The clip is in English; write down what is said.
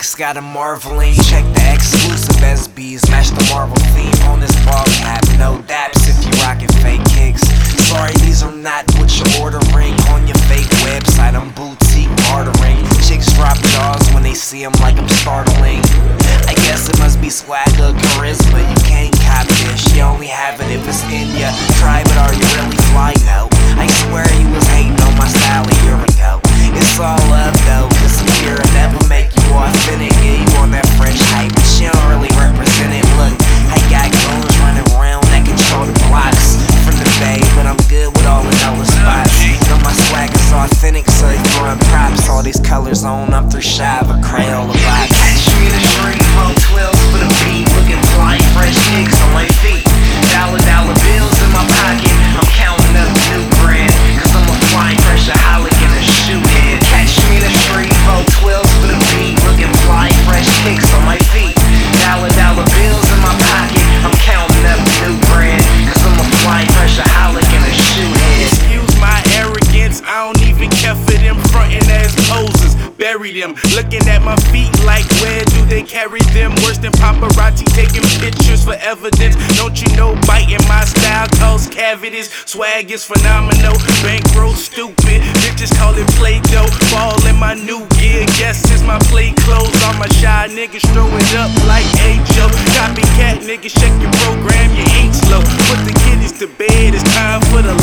X got a marveling. Check the exclusive SBs, match the Marvel theme on this ball cap. No daps if you rockin' fake kicks. Sorry, these are not what you're ordering on your fake website. I'm boutique bartering. Chicks drop jaws when they see them like I'm startling. I guess it must be swagger, charisma. You can't cop this, you only have it if it's in ya. Try, but are you really fly? No, I swear you was hating on my style a year ago. It's all up though, cause I'm here and never make you authentic. Yeah, you on that fresh hype, but you don't really represent it. Look, I got goons running around that control the blocks from the bay, but I'm good with all the dollar spots. Know my swag is authentic, so they throwing props. All these colors on up through shy of a Crayola box. Catch me in the street, 12s for the beat, looking fly, fresh kicks on my feet. Dollar bills in my pocket, I'm counting up new brand, cause I'm a flying pressure holic in a shoe head. Catch me in the street, 12s for the beat, looking fly, fresh kicks on my feet. Dollar bills in my pocket, I'm counting up new brand, cause I'm a flying pressure holic in a shoe head. Excuse my arrogance, I don't even care for them frontin' ass poses. Bury them, looking at my feet like where do they carry them? Worse than paparazzi taking pictures for evidence. Don't you know biting my style cause cavities? Swag is phenomenal, bankroll stupid. Bitches call it Play-Doh. Fall in my new gear, yes it's my play clothes. All my shy niggas throw it up like H.O. Copycat niggas, check your program, you ain't slow. Put the kiddies to bed, it's time for the